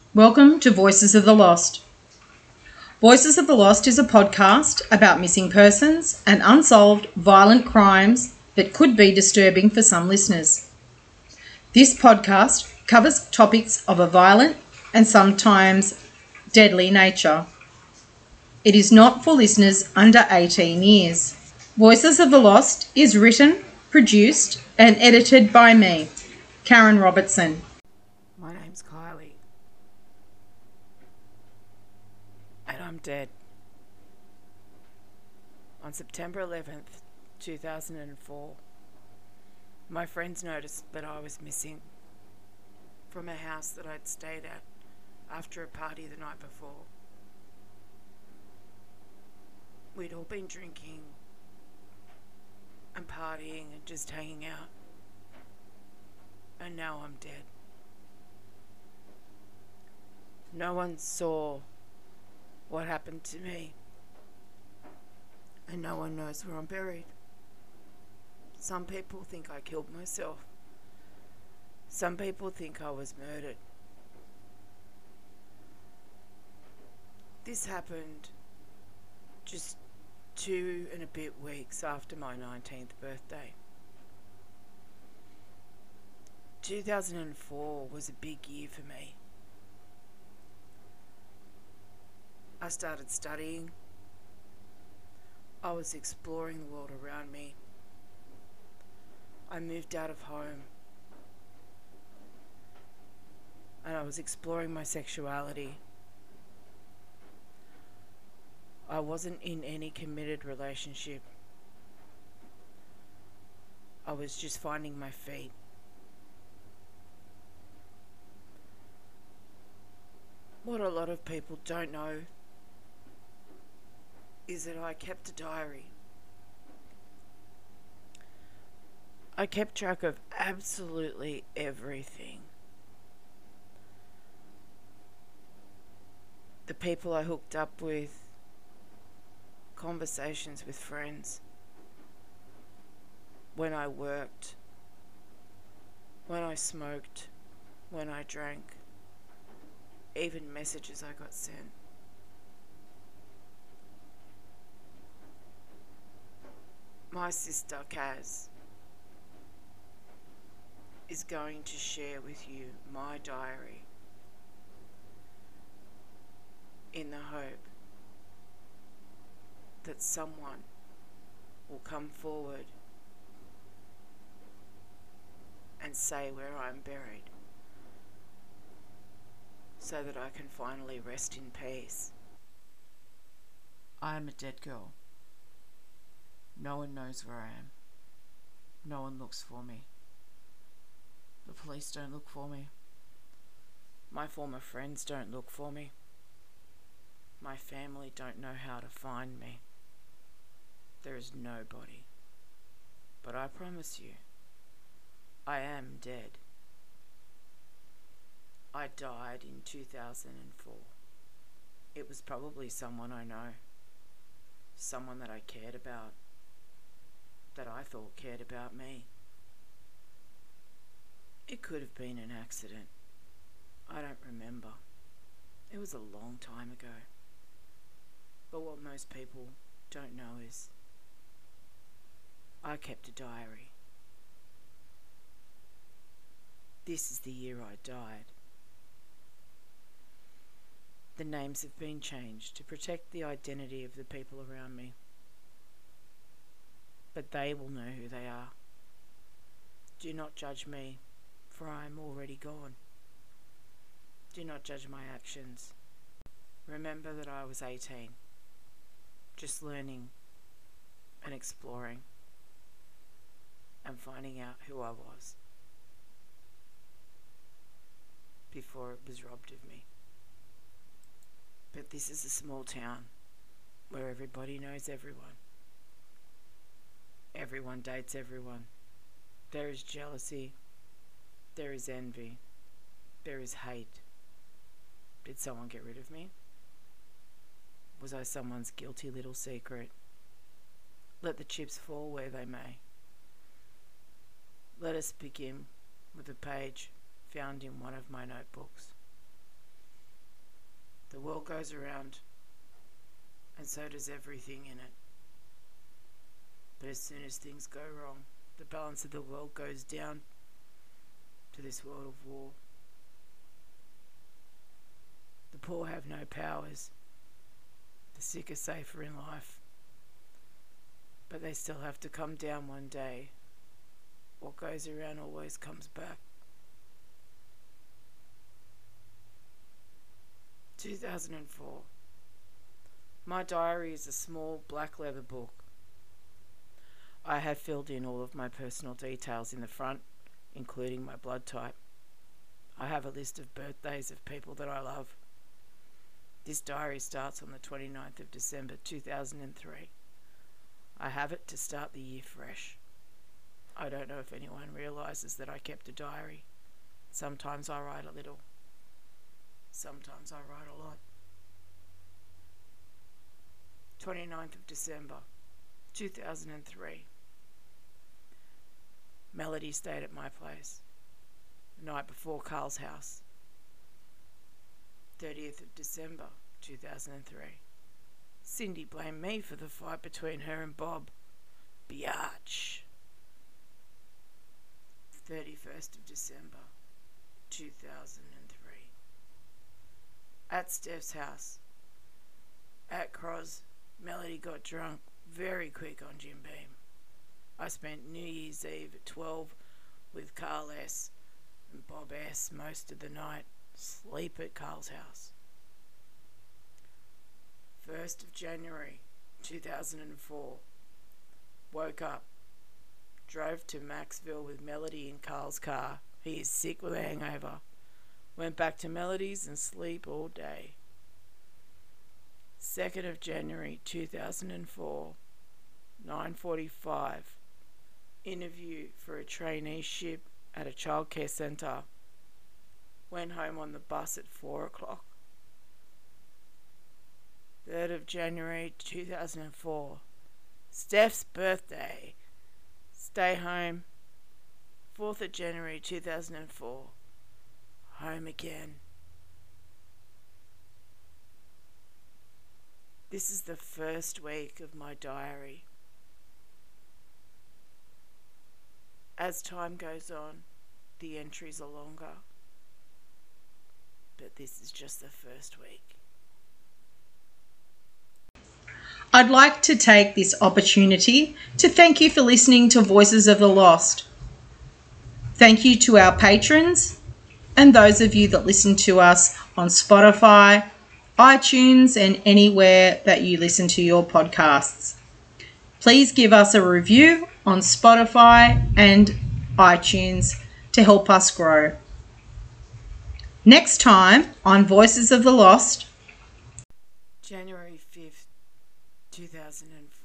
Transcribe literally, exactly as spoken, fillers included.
Welcome to Voices of the Lost. Voices of the Lost is a podcast about missing persons and unsolved violent crimes that could be disturbing for some listeners. This podcast covers topics of a violent and sometimes deadly nature. It is not for listeners under eighteen years. Voices of the Lost is written, produced and edited by me, Karen Robertson. My name's Kylie, and I'm dead. On September eleventh, two thousand four, my friends noticed that I was missing from a house that I'd stayed at after a party the night before. We'd all been drinking and partying and just hanging out, and now I'm dead. No one saw what happened to me, and no one knows where I'm buried. Some people think I killed myself. Some people think I was murdered. This happened just two and a bit weeks after my nineteenth birthday. two thousand four was a big year for me. I started studying. I was exploring the world around me. I moved out of home. And I was exploring my sexuality. I wasn't in any committed relationship. I was just finding my feet. What a lot of people don't know is that I kept a diary. I kept track of absolutely everything. The people I hooked up with, conversations with friends, when I worked, when I smoked, when I drank, even messages I got sent. My sister Kaz is going to share with you my diary in the hope that someone will come forward and say where I'm buried, so that I can finally rest in peace. I am a dead girl. No one knows where I am. No one looks for me. The police don't look for me. My former friends don't look for me. My family don't know how to find me. There is nobody. But I promise you, I am dead. I died in two thousand four. It was probably someone I know. Someone that I cared about. That I thought cared about me. It could have been an accident. I don't remember. It was a long time ago. But what most people don't know is I kept a diary. This is the year I died. The names have been changed to protect the identity of the people around me. But they will know who they are. Do not judge me, for I am already gone. Do not judge my actions. Remember that I was eighteen, just learning and exploring and finding out who I was before it was robbed of me. But this is a small town where everybody knows everyone. Everyone dates everyone. There is jealousy. There is envy. There is hate. Did someone get rid of me? Was I someone's guilty little secret? Let the chips fall where they may. Let us begin with a page found in one of my notebooks. The world goes around, and so does everything in it. But as soon as things go wrong, the balance of the world goes down to this world of war. The poor have no powers. The sick are safer in life. But they still have to come down one day. What goes around always comes back. two thousand four. My diary is a small black leather book. I have filled in all of my personal details in the front, including my blood type. I have a list of birthdays of people that I love. This diary starts on the twenty-ninth of December two thousand three. I have it to start the year fresh. I don't know if anyone realises that I kept a diary. Sometimes I write a little. Sometimes I write a lot. twenty-ninth of December two thousand three. Melody stayed at my place the night before Carl's house. thirtieth of December two thousand three. Cindy blamed me for the fight between her and Bob. Biatch. thirty-first of December two thousand three. At Steph's house. At Cross, Melody got drunk very quick on Jim Beam. I spent New Year's Eve at twelve with Carl S. and Bob S. most of the night. Sleep at Carl's house. first of January two thousand four. Woke up. Drove to Maxville with Melody in Carl's car. He is sick with a hangover. Went back to Melody's and sleep all day. second of January two thousand four. nine forty-five. Interview for a traineeship at a childcare centre. Went home on the bus at four o'clock. third of January two thousand four. Steph's birthday. Stay home. fourth of January two thousand four. Home again. This is the first week of my diary. As time goes on, the entries are longer. But this is just the first week. I'd like to take this opportunity to thank you for listening to Voices of the Lost. Thank you to our patrons and those of you that listen to us on Spotify, iTunes, and anywhere that you listen to your podcasts. Please give us a review on Spotify and iTunes to help us grow. Next time on Voices of the Lost, January fifth, two thousand four.